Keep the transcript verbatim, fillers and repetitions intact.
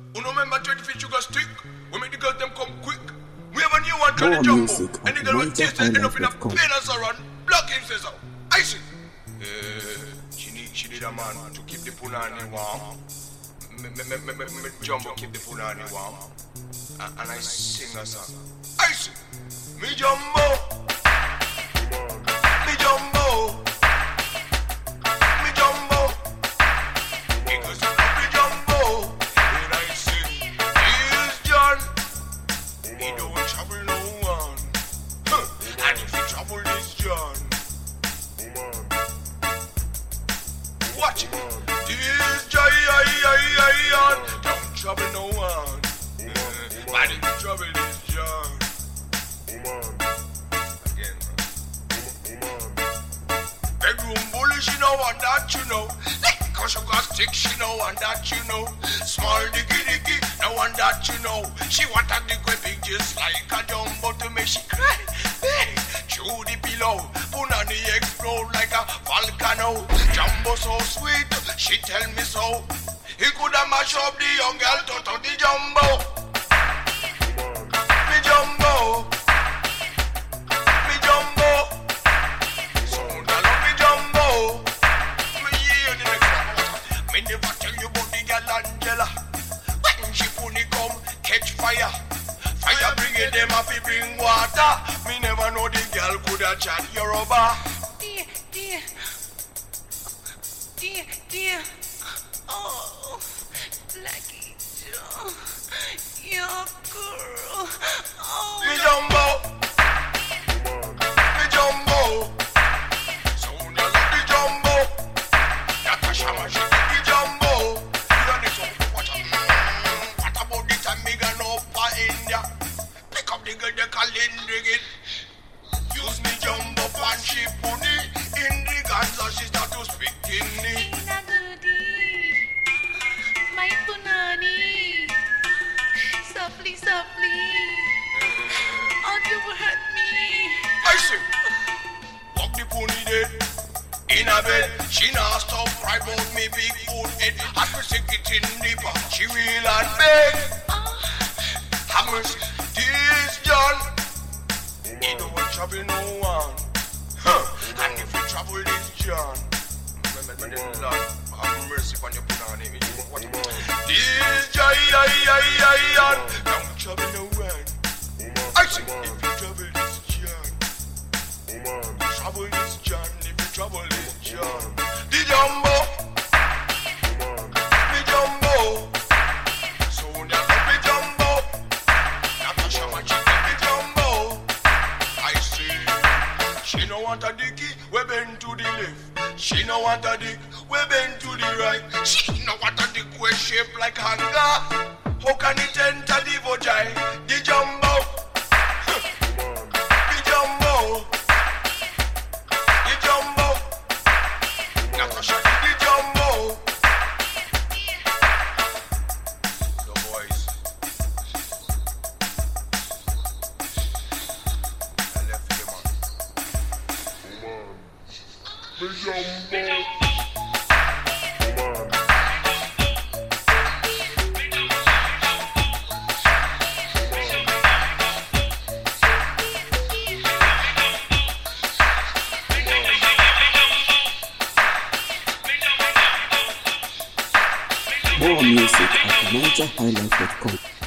Who no remember twenty-fifth sugar stick? We make the girls them come quick. We have a new one trying to jump up. And the girl will taste it enough in a pain and sorrow. Block him says so. I see. Uh, she need she need a man to keep the punani warm. Me, me, me, me, me, me jumbo keep the punani warm. And, and I sing a song. I see. Me jumbo. Me jumbo. Me jumbo. Because you love me jumbo. And I sing. Here's John. He don't trouble no one. Huh. And if he trouble this John. Watch it. This John. Don't trouble no one. But if you trouble this John. Again. Bedroom bully, she know and that you know. Cause you got stick, she know and that you know. Small diggy diggy, no one that you know. She want a dick with big just like a jumbo to make she cry. Hey, chew the pillow, punani explode like a volcano. Jumbo so sweet, she tell me so. He coulda mash up the young girl to to the jumbo. Me jumbo. Me jumbo. So I love me jumbo. Me hear the next one. Me never tell you about the girl Angela. When she pony come catch fire. Fire brigade them up to bring water. Me never know the girl coulda chat Yoruba. Dear, dear. Dear, dear. Oh, Lucky Joe, your girl. Oh, me jumbo, me jumbo. So now love the jumbo. Natasha Mashi the jumbo. You are the son of what? What about the time me gonna up for India? Pick up the girl they call it. Use me jumbo and she pony in the guns and she start to speak in me. My punani, softly, softly. Oh, you will hurt me. I see. Walk the pony dead in a bed. She not stop cry about me big food head. I can stick it in the back. She will and beg. Oh. Have mercy. This John. He don't want trouble no one. Huh. And if you trouble this John. Lord, have mercy upon your punani. This John. Don't trouble no one. I see. If you trouble this John. Trouble this John. If you trouble this John. The jumbo. The jumbo. So now let me jumbo. Natasha Machi the jumbo. I see. She no want a dicky, we bend to the left. She no want a dick, we bend to the right. She no want a dick, we shape like hanger. How can it enter the vagina? The jumbo. The jumbo. The jumbo. Natasha the jumbo. The boys. I left you, man. The jumbo. More music at niger highlife dot com.